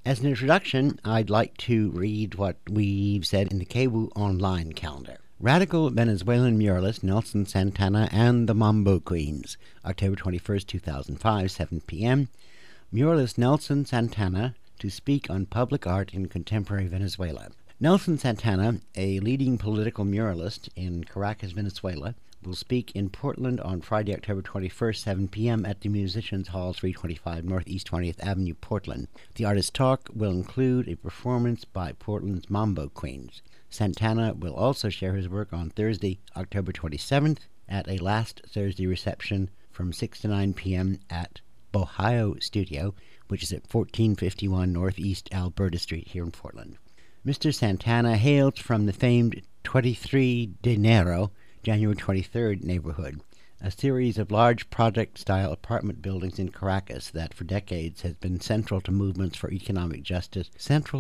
As an introduction, I'd like to read what we've said in the KWU Online calendar. Radical Venezuelan muralist Nelson Santana and the Mambo Queens, October 21st, 2005, 7 p.m. Muralist Nelson Santana to speak on public art in contemporary Venezuela. Nelson Santana, a leading political muralist in Caracas, Venezuela, will speak in Portland on Friday, October 21st, 7 p.m. at the Musicians Hall, 325 Northeast 20th Avenue, Portland. The artist talk will include a performance by Portland's Mambo Queens. Santana will also share his work on Thursday, October 27th, at a Last Thursday reception from 6 to 9 p.m. at Bohio Studio, which is at 1451 Northeast Alberta Street here in Portland. Mr. Santana hails from the famed 23 de Enero, January 23rd neighborhood, a series of large project-style apartment buildings in Caracas that for decades has been central to movements for economic justice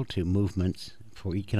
for the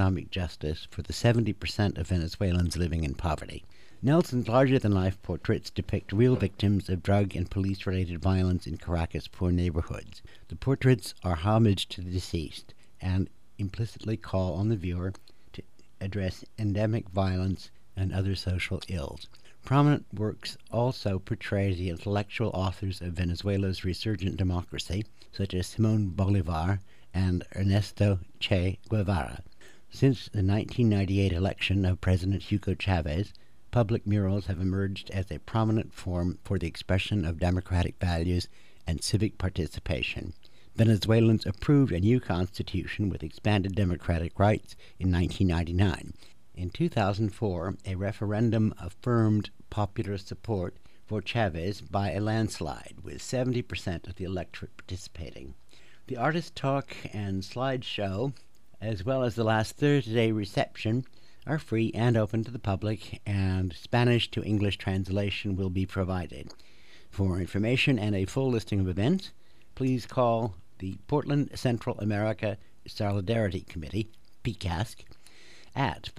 70% of Venezuelans living in poverty. Nelson's larger-than-life portraits depict real victims of drug and police-related violence in Caracas' poor neighborhoods. The portraits are homage to the deceased and implicitly call on the viewer to address endemic violence and other social ills. Prominent works also portray the intellectual authors of Venezuela's resurgent democracy, such as Simón Bolívar and Ernesto Che Guevara. Since the 1998 election of President Hugo Chavez, public murals have emerged as a prominent form for the expression of democratic values and civic participation. Venezuelans approved a new constitution with expanded democratic rights in 1999. In 2004, a referendum affirmed popular support for Chavez by a landslide, with 70% of the electorate participating. The artist talk and slideshow, as well as the Last Thursday reception, are free and open to the public, and Spanish to English translation will be provided. For information and a full listing of events, please call the Portland Central America Solidarity Committee, PCASC, at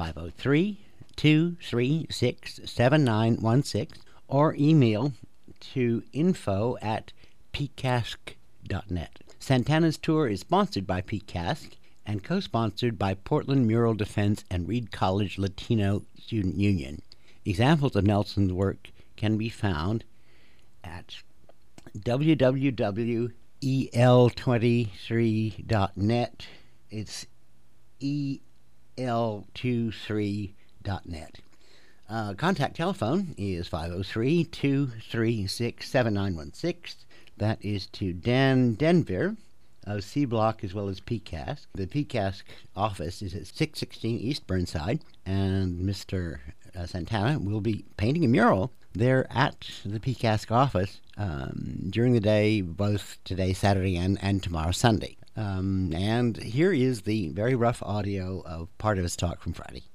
503-236-7916 or email to info@pcasc.net. Santana's tour is sponsored by PCASC and co-sponsored by Portland Mural Defense and Reed College Latino Student Union. Examples of Nelson's work can be found at www.el23.net. It's el23.net. Contact telephone is 503-236-7916. That is to Dan Denver of C Block as well as PCASC. The PCASC office is at 616 East Burnside, and Mr. Santana will be painting a mural there at the PCASC office during the day, both today, Saturday, and tomorrow, Sunday. And here is the very rough audio of part of his talk from Friday.